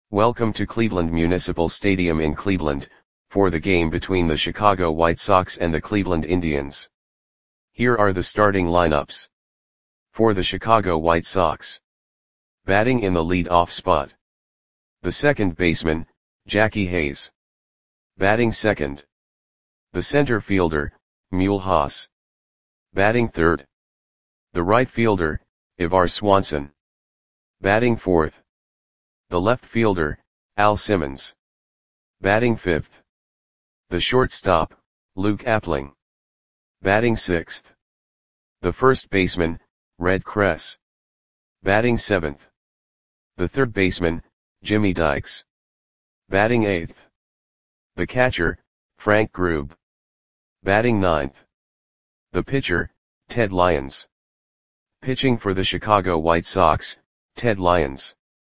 Welcome to Cleveland Municipal Stadium in Cleveland, for the game between the Chicago White Sox and the Cleveland Indians. Here are the starting lineups. For the Chicago White Sox. Batting in the lead-off spot. The second baseman, Jackie Hayes. Batting second. The center fielder, Mule Haas. Batting third. The right fielder, Ivar Swanson. Batting fourth. The left fielder, Al Simmons. Batting fifth. The shortstop, Luke Appling. Batting sixth. The first baseman, Red Kress. Batting seventh. The third baseman, Jimmy Dykes. Batting eighth. The catcher, Frank Grube. Batting ninth. The pitcher, Ted Lyons. Pitching for the Chicago White Sox, Ted Lyons.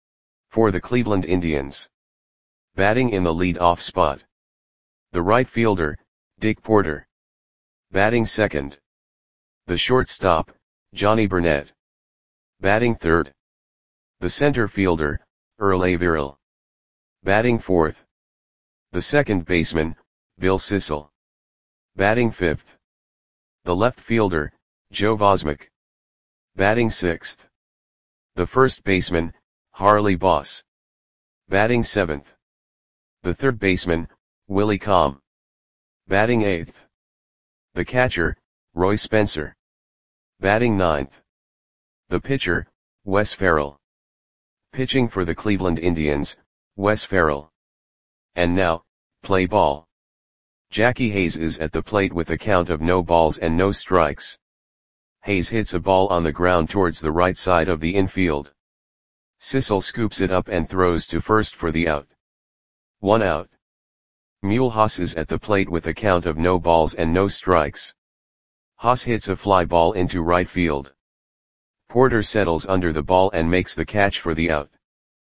For the Cleveland Indians. Batting in the lead-off spot. The right fielder, Dick Porter. Batting second. The shortstop, Johnny Burnett. Batting third. The center fielder, Earl Averill. Batting fourth. The second baseman, Bill Sissel. Batting fifth. The left fielder, Joe Vosmick. Batting sixth. The first baseman, Harley Boss. Batting seventh. The third baseman, Willie Comm. Batting eighth. The catcher, Roy Spencer. Batting ninth. The pitcher, Wes Farrell. Pitching for the Cleveland Indians, Wes Farrell. And now, play ball. Jackie Hayes is at the plate with a count of no balls and no strikes. Hayes hits a ball on the ground towards the right side of the infield. Sissel scoops it up and throws to first for the out. 1 out. Mule Haas is at the plate with a count of no balls and no strikes. Haas hits a fly ball into right field. Porter settles under the ball and makes the catch for the out.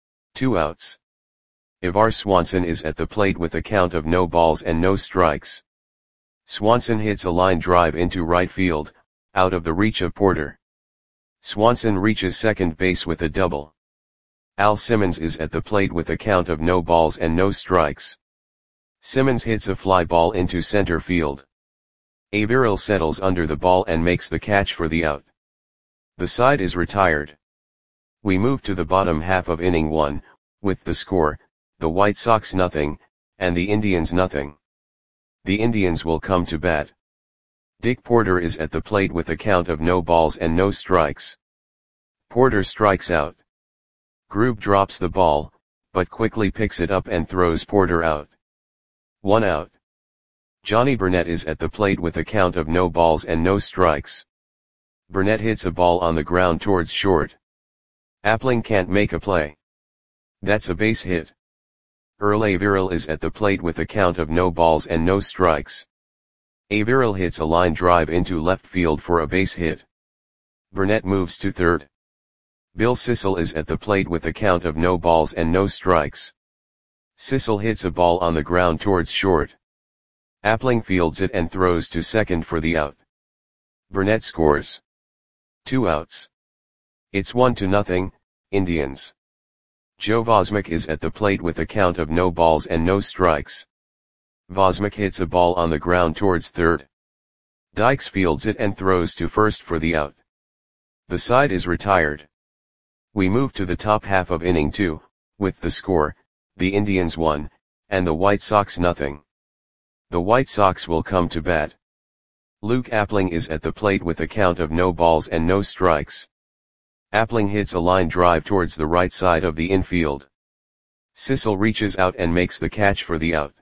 2 outs. Ivar Swanson is at the plate with a count of no balls and no strikes. Swanson hits a line drive into right field, out of the reach of Porter. Swanson reaches second base with a double. Al Simmons is at the plate with a count of no balls and no strikes. Simmons hits a fly ball into center field. Averill settles under the ball and makes the catch for the out. The side is retired. We move to the bottom half of inning 1, with the score, the White Sox 0, and the Indians 0. The Indians will come to bat. Dick Porter is at the plate with a count of no balls and no strikes. Porter strikes out. Grube drops the ball, but quickly picks it up and throws Porter out. 1 out. Johnny Burnett is at the plate with a count of no balls and no strikes. Burnett hits a ball on the ground towards short. Appling can't make a play. That's a base hit. Earl Averill is at the plate with a count of no balls and no strikes. Averill hits a line drive into left field for a base hit. Burnett moves to third. Bill Sissel is at the plate with a count of no balls and no strikes. Sissel hits a ball on the ground towards short. Appling fields it and throws to second for the out. Burnett scores. 2 outs. It's 1-0, Indians. Joe Vosmick is at the plate with a count of no balls and no strikes. Vosmick hits a ball on the ground towards third. Dykes fields it and throws to first for the out. The side is retired. We move to the top half of inning 2, with the score, the Indians 1, and the White Sox 0. The White Sox will come to bat. Luke Appling is at the plate with a count of no balls and no strikes. Appling hits a line drive towards the right side of the infield. Sissel reaches out and makes the catch for the out.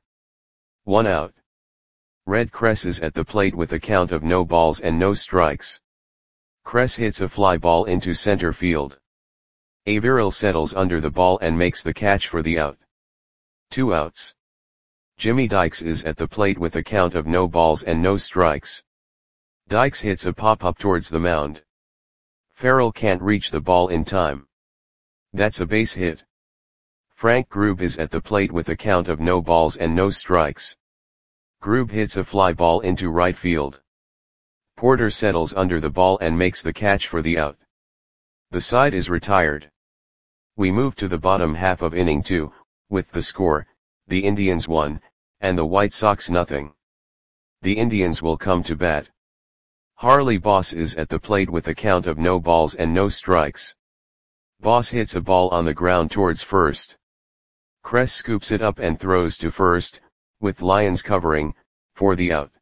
1 out. Red Kress is at the plate with a count of no balls and no strikes. Kress hits a fly ball into center field. Averill settles under the ball and makes the catch for the out. 2 outs. Jimmy Dykes is at the plate with a count of no balls and no strikes. Dykes hits a pop-up towards the mound. Farrell can't reach the ball in time. That's a base hit. Frank Grube is at the plate with a count of no balls and no strikes. Grube hits a fly ball into right field. Porter settles under the ball and makes the catch for the out. The side is retired. We move to the bottom half of inning 2, with the score, the Indians 1, and the White Sox nothing. The Indians will come to bat. Harley Boss is at the plate with a count of no balls and no strikes. Boss hits a ball on the ground towards first. Kress scoops it up and throws to first, with Lyons covering, for the out.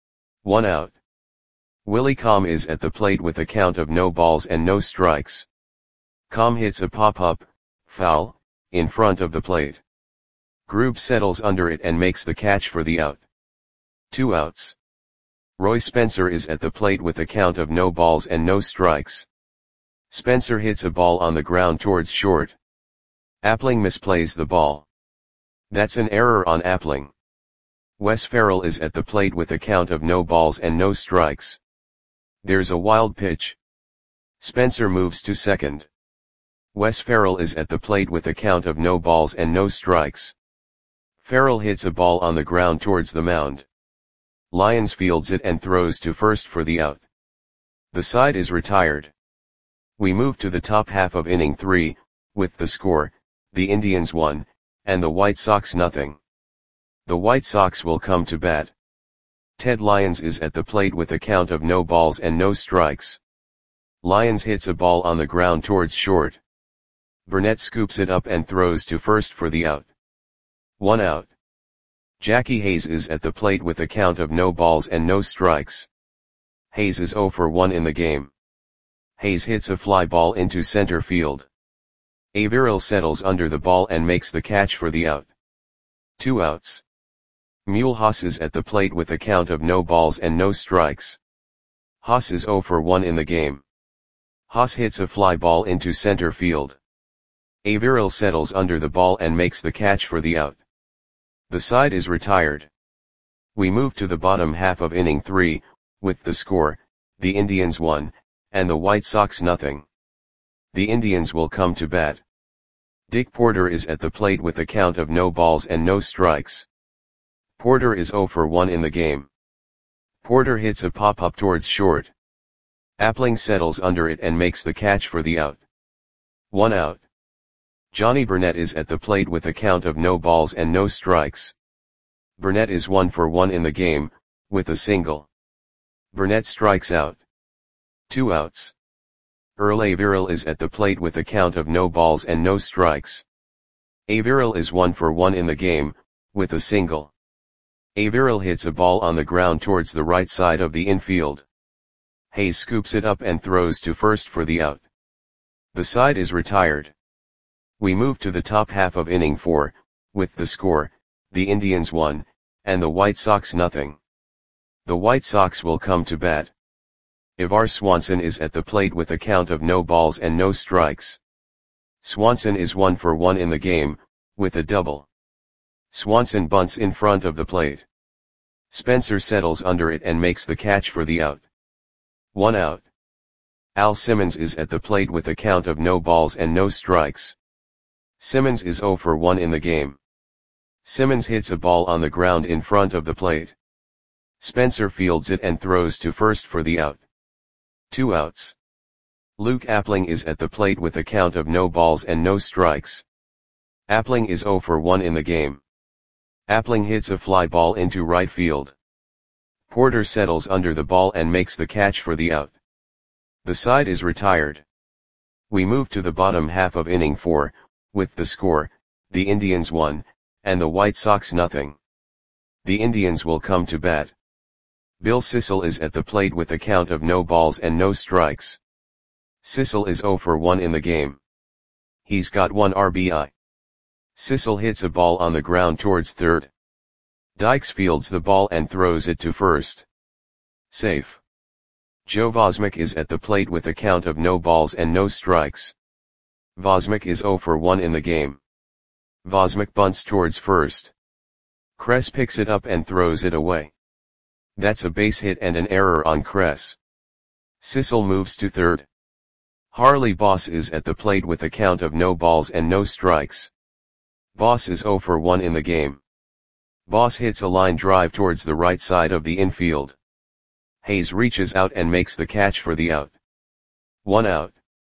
1 out. Willie Comm is at the plate with a count of no balls and no strikes. Comm hits a pop-up, foul, in front of the plate. Grube settles under it and makes the catch for the out. 2 outs. Roy Spencer is at the plate with a count of no balls and no strikes. Spencer hits a ball on the ground towards short. Appling misplays the ball. That's an error on Appling. Wes Ferrell is at the plate with a count of no balls and no strikes. There's a wild pitch. Spencer moves to second. Wes Ferrell is at the plate with a count of no balls and no strikes. Ferrell hits a ball on the ground towards the mound. Lyons fields it and throws to first for the out. The side is retired. We move to the top half of inning 3, with the score, the Indians 1, and the White Sox nothing. The White Sox will come to bat. Ted Lyons is at the plate with a count of no balls and no strikes. Lyons hits a ball on the ground towards short. Burnett scoops it up and throws to first for the out. 1 out. Jackie Hayes is at the plate with a count of no balls and no strikes. Hayes is 0 for 1 in the game. Hayes hits a fly ball into center field. Averill settles under the ball and makes the catch for the out. 2 outs. Mule Haas is at the plate with a count of no balls and no strikes. Haas is 0 for 1 in the game. Haas hits a fly ball into center field. Averill settles under the ball and makes the catch for the out. The side is retired. We move to the bottom half of inning 3, with the score, the Indians 1, and the White Sox nothing. The Indians will come to bat. Dick Porter is at the plate with a count of no balls and no strikes. Porter is 0 for 1 in the game. Porter hits a pop-up towards short. Appling settles under it and makes the catch for the out. 1 out. Johnny Burnett is at the plate with a count of no balls and no strikes. Burnett is 1 for 1 in the game, with a single. Burnett strikes out. 2 outs. Earl Averill is at the plate with a count of no balls and no strikes. Averill is 1 for 1 in the game, with a single. Averill hits a ball on the ground towards the right side of the infield. Hayes scoops it up and throws to first for the out. The side is retired. We move to the top half of inning 4, with the score, the Indians 1, and the White Sox nothing. The White Sox will come to bat. Ivar Swanson is at the plate with a count of no balls and no strikes. Swanson is 1 for 1 in the game, with a double. Swanson bunts in front of the plate. Spencer settles under it and makes the catch for the out. 1 out. Al Simmons is at the plate with a count of no balls and no strikes. Simmons is 0 for 1 in the game. Simmons hits a ball on the ground in front of the plate. Spencer fields it and throws to first for the out. 2 outs. Luke Appling is at the plate with a count of no balls and no strikes. Appling is 0 for 1 in the game. Appling hits a fly ball into right field. Porter settles under the ball and makes the catch for the out. The side is retired. We move to the bottom half of inning 4, with the score, the Indians 1, and the White Sox nothing. The Indians will come to bat. Bill Sissel is at the plate with a count of no balls and no strikes. Sissel is 0 for 1 in the game. He's got 1 RBI. Sissel hits a ball on the ground towards third. Dykes fields the ball and throws it to first. Safe. Joe Vosmick is at the plate with a count of no balls and no strikes. Vosmick is 0 for 1 in the game. Vosmick bunts towards first. Kress picks it up and throws it away. That's a base hit and an error on Kress. Sissel moves to third. Harley Boss is at the plate with a count of no balls and no strikes. Boss is 0 for 1 in the game. Boss hits a line drive towards the right side of the infield. Hayes reaches out and makes the catch for the out. 1 out.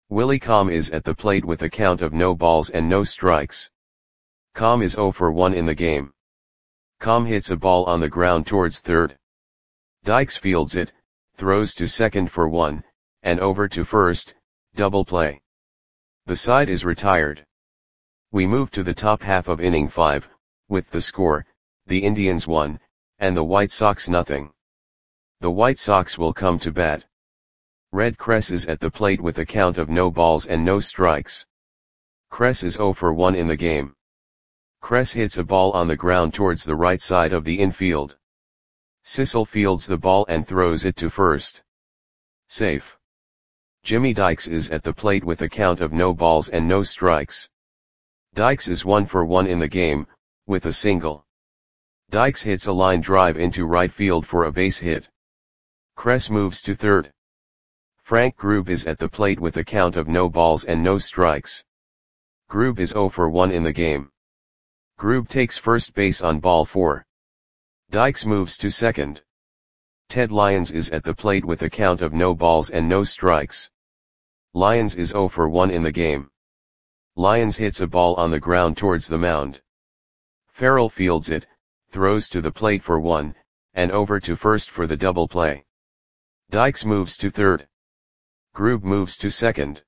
Willie Calm is at the plate with a count of no balls and no strikes. Calm is 0 for 1 in the game. Calm hits a ball on the ground towards third. Dykes fields it, throws to second for 1, and over to first, double play. The side is retired. We move to the top half of inning 5, with the score, the Indians 1, and the White Sox nothing. The White Sox will come to bat. Red Cress is at the plate with a count of no balls and no strikes. Cress is 0 for 1 in the game. Cress hits a ball on the ground towards the right side of the infield. Sissel fields the ball and throws it to first. Safe. Jimmy Dykes is at the plate with a count of no balls and no strikes. Dykes is 1 for 1 in the game, with a single. Dykes hits a line drive into right field for a base hit. Cress moves to third. Frank Grube is at the plate with a count of no balls and no strikes. Grube is 0 for 1 in the game. Grube takes first base on ball 4. Dykes moves to second. Ted Lyons is at the plate with a count of no balls and no strikes. Lyons is 0 for 1 in the game. Lyons hits a ball on the ground towards the mound. Farrell fields it, throws to the plate for 1, and over to first for the double play. Dykes moves to third. Grube moves to second.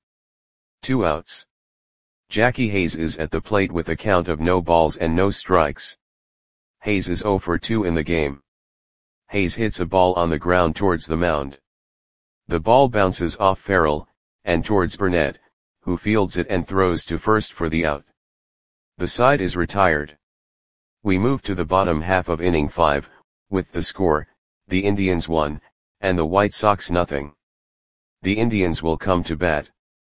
2 outs. Jackie Hayes is at the plate with a count of no balls and no strikes. Hayes is 0 for 2 in the game. Hayes hits a ball on the ground towards the mound. The ball bounces off Farrell, and towards Burnett, who fields it and throws to first for the out. The side is retired. We move to the bottom half of inning 5, with the score, the Indians 1, and the White Sox nothing. The Indians will come to bat.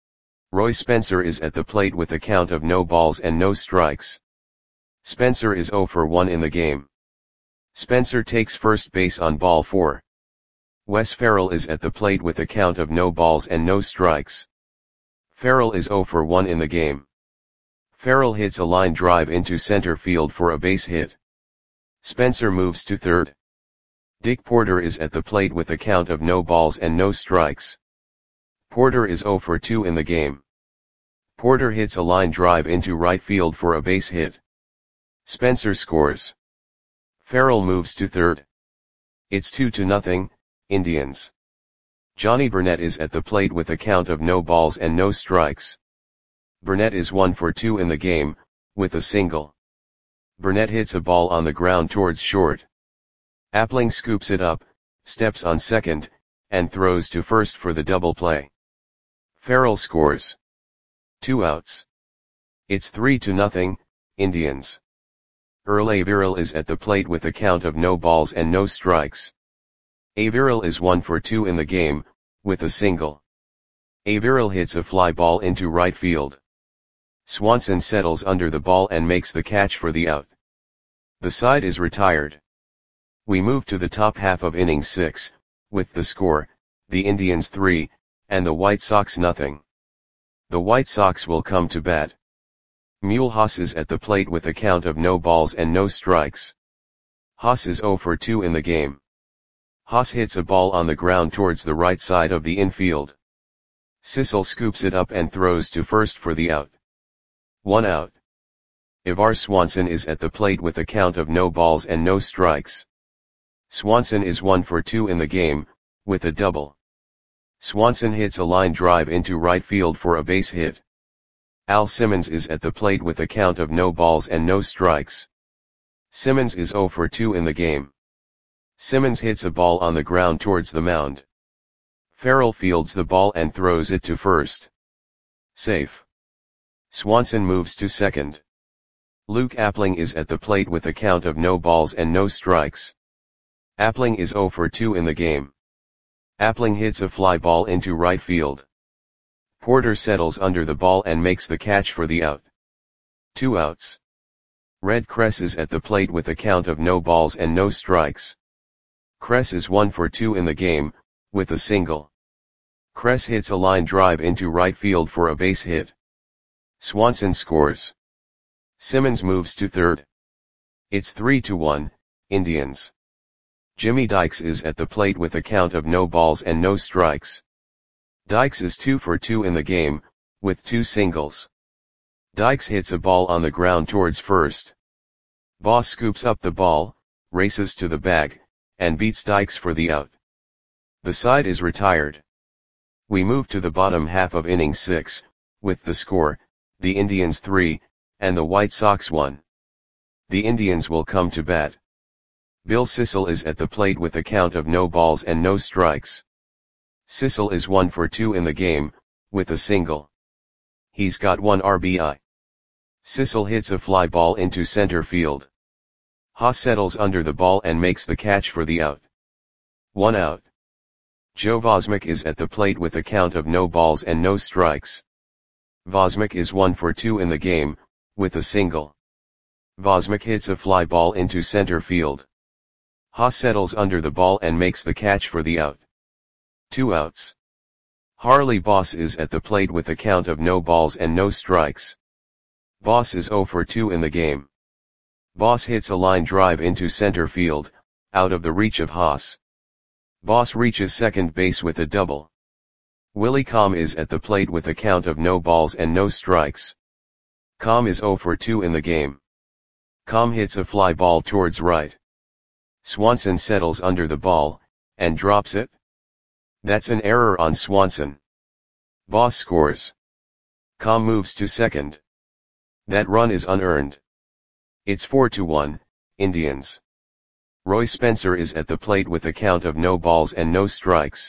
Roy Spencer is at the plate with a count of no balls and no strikes. Spencer is 0 for 1 in the game. Spencer takes first base on ball 4. Wes Farrell is at the plate with a count of no balls and no strikes. Farrell is 0 for 1 in the game. Farrell hits a line drive into center field for a base hit. Spencer moves to third. Dick Porter is at the plate with a count of no balls and no strikes. Porter is 0 for 2 in the game. Porter hits a line drive into right field for a base hit. Spencer scores. Farrell moves to third. It's 2-0, Indians. Johnny Burnett is at the plate with a count of no balls and no strikes. Burnett is 1 for 2 in the game, with a single. Burnett hits a ball on the ground towards short. Appling scoops it up, steps on second, and throws to first for the double play. Farrell scores. 2 outs. It's 3-0, Indians. Earl Averill is at the plate with a count of no balls and no strikes. Averill is 1 for 2 in the game, with a single. Averill hits a fly ball into right field. Swanson settles under the ball and makes the catch for the out. The side is retired. We move to the top half of inning 6, with the score, the Indians 3, and the White Sox nothing. The White Sox will come to bat. Mule Haas is at the plate with a count of no balls and no strikes. Haas is 0 for 2 in the game. Haas hits a ball on the ground towards the right side of the infield. Sissel scoops it up and throws to first for the out. 1 out. Ivar Swanson is at the plate with a count of no balls and no strikes. Swanson is 1 for 2 in the game, with a double. Swanson hits a line drive into right field for a base hit. Al Simmons is at the plate with a count of no balls and no strikes. Simmons is 0 for 2 in the game. Simmons hits a ball on the ground towards the mound. Farrell fields the ball and throws it to first. Safe. Swanson moves to second. Luke Appling is at the plate with a count of no balls and no strikes. Appling is 0 for 2 in the game. Appling hits a fly ball into right field. Porter settles under the ball and makes the catch for the out. 2 outs. Red Cress is at the plate with a count of no balls and no strikes. Cress is 1 for 2 in the game, with a single. Cress hits a line drive into right field for a base hit. Swanson scores. Simmons moves to third. It's 3-1, Indians. Jimmy Dykes is at the plate with a count of no balls and no strikes. Dykes is 2 for 2 in the game, with 2 singles. Dykes hits a ball on the ground towards first. Boss scoops up the ball, races to the bag, and beats Dykes for the out. The side is retired. We move to the bottom half of inning 6, with the score, the Indians 3, and the White Sox 1. The Indians will come to bat. Bill Sissel is at the plate with a count of no balls and no strikes. Sissel is 1 for 2 in the game, with a single. He's got 1 RBI. Sissel hits a fly ball into center field. Haas settles under the ball and makes the catch for the out. 1 out. Joe Vosmik is at the plate with a count of no balls and no strikes. Vosmik is 1 for 2 in the game, with a single. Vosmik hits a fly ball into center field. Haas settles under the ball and makes the catch for the out. 2 outs. Harley Boss is at the plate with a count of no balls and no strikes. Boss is 0 for 2 in the game. Boss hits a line drive into center field, out of the reach of Haas. Boss reaches second base with a double. Willie Comm is at the plate with a count of no balls and no strikes. Comm is 0 for 2 in the game. Comm hits a fly ball towards right. Swanson settles under the ball, and drops it. That's an error on Swanson. Boss scores. Comm moves to second. That run is unearned. It's 4-1, Indians. Roy Spencer is at the plate with a count of no balls and no strikes.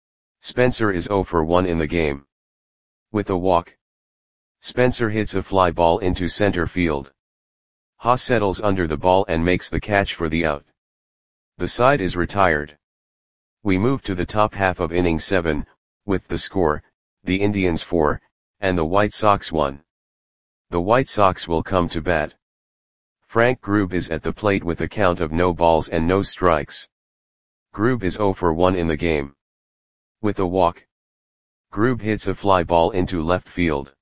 Spencer is 0 for 1 in the game. With a walk. Spencer hits a fly ball into center field. Haas settles under the ball and makes the catch for the out. The side is retired. We move to the top half of inning 7, with the score, the Indians 4, and the White Sox 1. The White Sox will come to bat. Frank Grube is at the plate with a count of no balls and no strikes. Grube is 0 for 1 in the game. With a walk. Grube hits a fly ball into left field.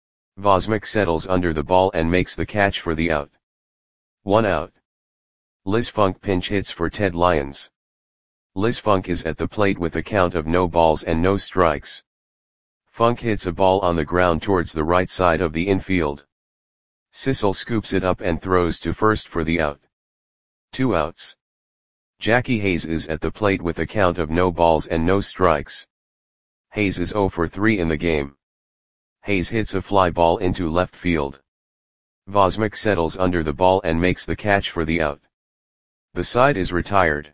Vosmik settles under the ball and makes the catch for the out. 1 out. Liz Funk pinch hits for Ted Lyons. Liz Funk is at the plate with a count of no balls and no strikes. Funk hits a ball on the ground towards the right side of the infield. Sissel scoops it up and throws to first for the out. 2 outs. Jackie Hayes is at the plate with a count of no balls and no strikes. Hayes is 0 for 3 in the game. Hayes hits a fly ball into left field. Vosmik settles under the ball and makes the catch for the out. The side is retired.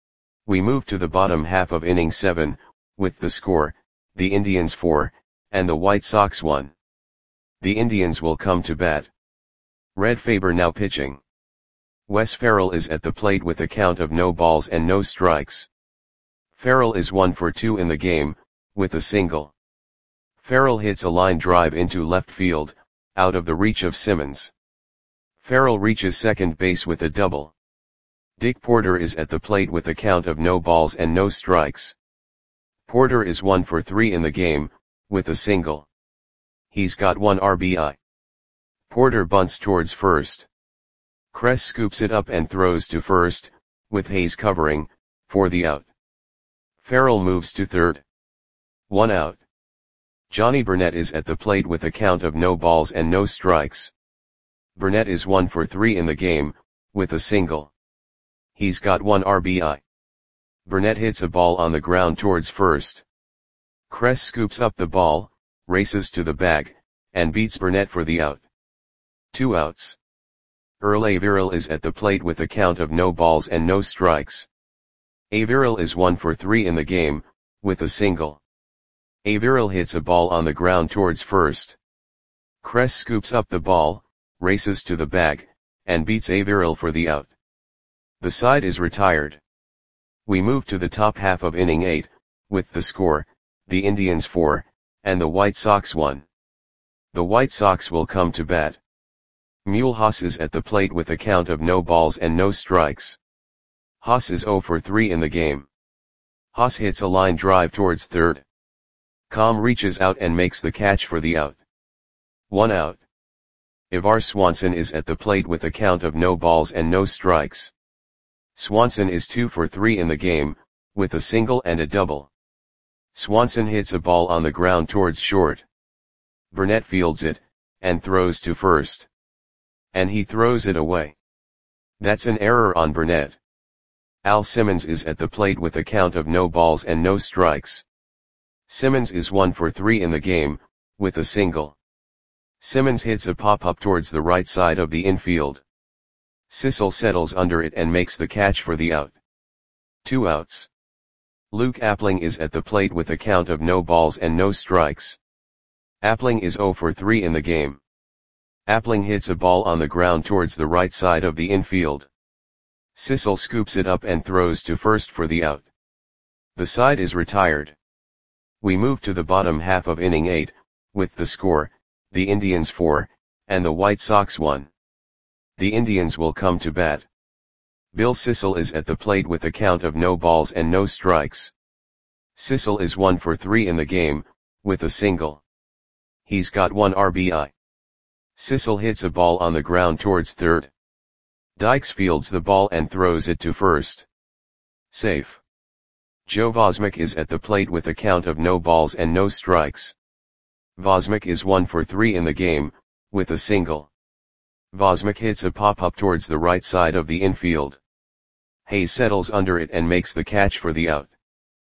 We move to the bottom half of inning 7, with the score, the Indians 4, and the White Sox 1. The Indians will come to bat. Red Faber now pitching. Wes Ferrell is at the plate with a count of no balls and no strikes. Ferrell is 1 for 2 in the game, with a single. Ferrell hits a line drive into left field, out of the reach of Simmons. Ferrell reaches second base with a double. Dick Porter is at the plate with a count of no balls and no strikes. Porter is 1 for 3 in the game, with a single. He's got 1 RBI. Porter bunts towards first. Kress scoops it up and throws to first, with Hayes covering, for the out. Ferrell moves to third. 1 out. Johnny Burnett is at the plate with a count of no balls and no strikes. Burnett is 1 for 3 in the game, with a single. He's got 1 RBI. Burnett hits a ball on the ground towards first. Kress scoops up the ball, races to the bag, and beats Burnett for the out. 2 outs. Earl Averill is at the plate with a count of no balls and no strikes. Averill is 1 for 3 in the game, with a single. Averill hits a ball on the ground towards first. Kress scoops up the ball, races to the bag, and beats Averill for the out. The side is retired. We move to the top half of inning 8, with the score, the Indians 4, and the White Sox 1. The White Sox will come to bat. Mule Haas is at the plate with a count of no balls and no strikes. Haas is 0 for 3 in the game. Haas hits a line drive towards third. Comm reaches out and makes the catch for the out. 1 out. Ivar Swanson is at the plate with a count of no balls and no strikes. Swanson is 2 for 3 in the game, with a single and a double. Swanson hits a ball on the ground towards short. Burnett fields it, and throws to first. And he throws it away. That's an error on Burnett. Al Simmons is at the plate with a count of no balls and no strikes. Simmons is 1 for 3 in the game, with a single. Simmons hits a pop-up towards the right side of the infield. Sissel settles under it and makes the catch for the out. 2 outs. Luke Appling is at the plate with a count of no balls and no strikes. Appling is 0 for 3 in the game. Appling hits a ball on the ground towards the right side of the infield. Sissel scoops it up and throws to first for the out. The side is retired. We move to the bottom half of inning 8, with the score, the Indians 4, and the White Sox 1. The Indians will come to bat. Bill Sissel is at the plate with a count of no balls and no strikes. Sissel is 1 for 3 in the game, with a single. He's got 1 RBI. Sissel hits a ball on the ground towards third. Dykes fields the ball and throws it to first. Safe. Joe Vosmick is at the plate with a count of no balls and no strikes. Vosmick is 1 for 3 in the game, with a single. Vosmick hits a pop-up towards the right side of the infield. Hayes settles under it and makes the catch for the out.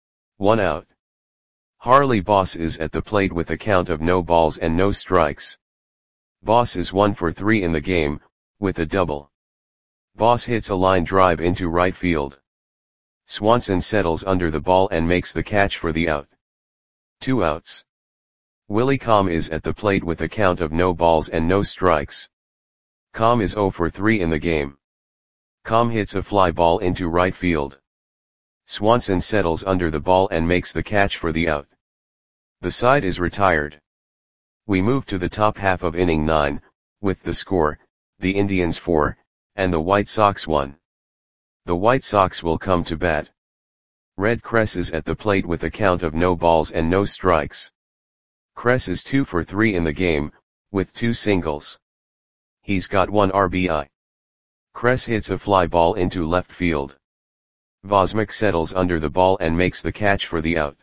1 out. Harley Boss is at the plate with a count of no balls and no strikes. Boss is 1 for 3 in the game, with a double. Boss hits a line drive into right field. Swanson settles under the ball and makes the catch for the out. 2 outs. Willie Comm is at the plate with a count of no balls and no strikes. Comm is 0 for 3 in the game. Comm hits a fly ball into right field. Swanson settles under the ball and makes the catch for the out. The side is retired. We move to the top half of inning 9, with the score, the Indians 4, and the White Sox 1. The White Sox will come to bat. Red Kress is at the plate with a count of no balls and no strikes. Kress is 2 for 3 in the game, with 2 singles. He's got 1 RBI. Kress hits a fly ball into left field. Vosmick settles under the ball and makes the catch for the out.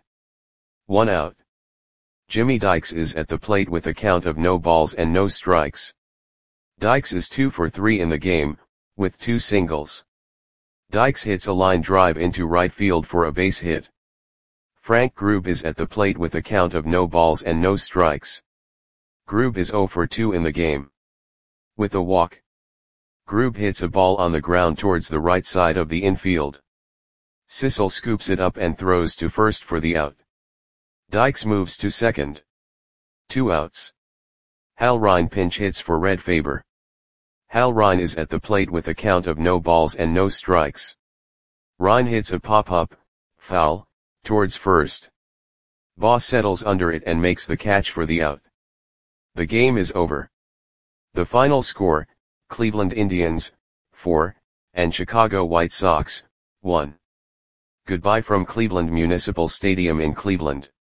1 out. Jimmy Dykes is at the plate with a count of no balls and no strikes. Dykes is 2 for 3 in the game, with 2 singles. Dykes hits a line drive into right field for a base hit. Frank Grube is at the plate with a count of no balls and no strikes. Grube is 0 for 2 in the game. With a walk. Grube hits a ball on the ground towards the right side of the infield. Sissel scoops it up and throws to first for the out. Dykes moves to second. 2 outs. Hal Rine pinch hits for Red Faber. Hal Rine is at the plate with a count of no balls and no strikes. Rine hits a pop-up, foul, towards first. Boss settles under it and makes the catch for the out. The game is over. The final score, Cleveland Indians, 4, and Chicago White Sox, 1. Goodbye from Cleveland Municipal Stadium in Cleveland.